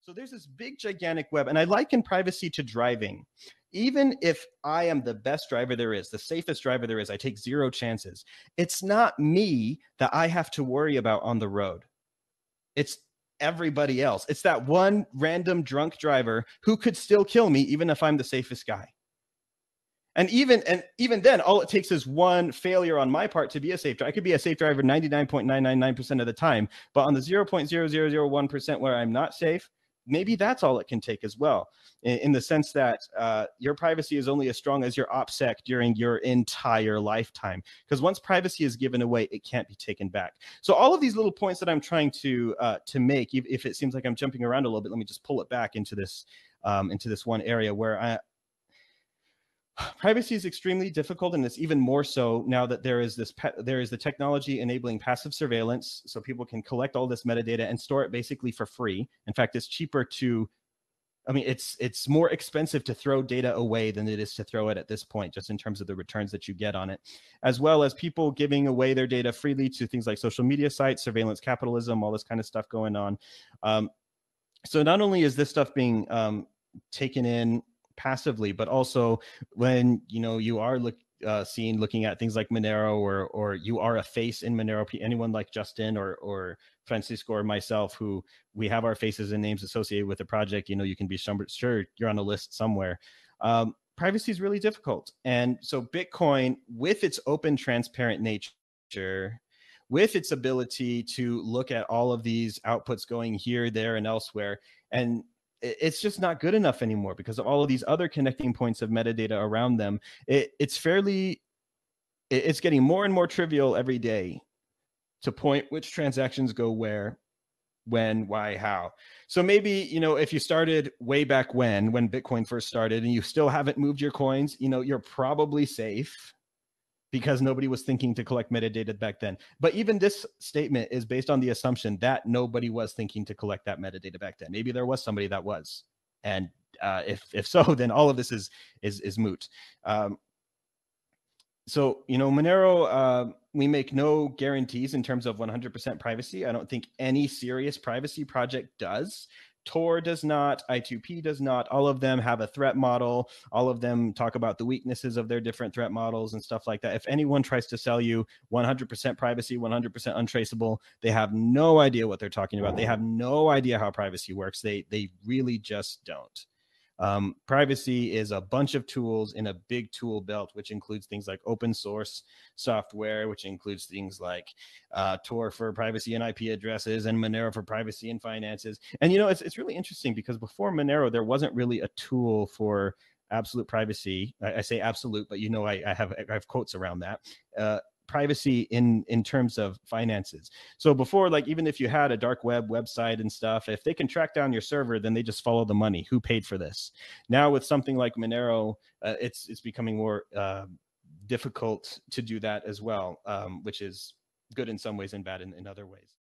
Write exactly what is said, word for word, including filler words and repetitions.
So there's this big, gigantic web, and I liken privacy to driving. Even if I am the best driver there is, the safest driver there is, I take zero chances. It's not me that I have to worry about on the road. It's everybody else. It's that one random drunk driver who could still kill me, even if I'm the safest guy. And even and even then, all it takes is one failure on my part to be a safe driver. I could be a safe driver ninety-nine point nine nine nine percent of the time, but on the zero point zero zero zero one percent where I'm not safe, maybe that's all it can take as well. In, in the sense that uh, your privacy is only as strong as your OPSEC during your entire lifetime. Because once privacy is given away, it can't be taken back. So all of these little points that I'm trying to uh, to make, if, if it seems like I'm jumping around a little bit, let me just pull it back into this um, into this one area where I, privacy is extremely difficult, and it's even more so now that there is this there is the technology enabling passive surveillance, so people can collect all this metadata and store it basically for free. In fact, it's cheaper to, I mean, it's it's more expensive to throw data away than it is to throw it at this point, just in terms of the returns that you get on it, as well as people giving away their data freely to things like social media sites, surveillance capitalism, all this kind of stuff going on. Um, so not only is this stuff being um, taken in passively, but also when you know you are look uh, seen looking at things like Monero, or or you are a face in Monero, anyone like Justin or or Francisco or myself, who we have our faces and names associated with the project, you know, you can be sure you're on a list somewhere. Um, privacy is really difficult, and so Bitcoin, with its open, transparent nature, with its ability to look at all of these outputs going here, there, and elsewhere, and it's just not good enough anymore because of all of these other connecting points of metadata around them. It, it's fairly, it's getting more and more trivial every day to point which transactions go where, when, why, how. So maybe, you know, if you started way back when, when Bitcoin first started, and you still haven't moved your coins, you know, you're probably safe, because nobody was thinking to collect metadata back then. But even this statement is based on the assumption that nobody was thinking to collect that metadata back then. Maybe there was somebody that was, and uh, if if so, then all of this is is is moot. Um, so you know, Monero, uh, we make no guarantees in terms of one hundred percent privacy. I don't think any serious privacy project does. Tor does not, I two P does not. All of them have a threat model. All of them talk about the weaknesses of their different threat models and stuff like that. If anyone tries to sell you one hundred percent privacy, one hundred percent untraceable, they have no idea what they're talking about. They have no idea how privacy works. They, they really just don't. Um, privacy is a bunch of tools in a big tool belt, which includes things like open source software, which includes things like uh, Tor for privacy and I P addresses, and Monero for privacy and finances. And, you know, it's, it's really interesting because before Monero, there wasn't really a tool for absolute privacy. I, I say absolute, but, you know, I, I, have, I have quotes around that. Uh, privacy in in terms of finances. So before, like, even if you had a dark web website and stuff, if they can track down your server, then they just follow the money. Who paid for this? Now with something like Monero, uh, it's it's becoming more uh, difficult to do that as well, um, which is good in some ways and bad in, in other ways.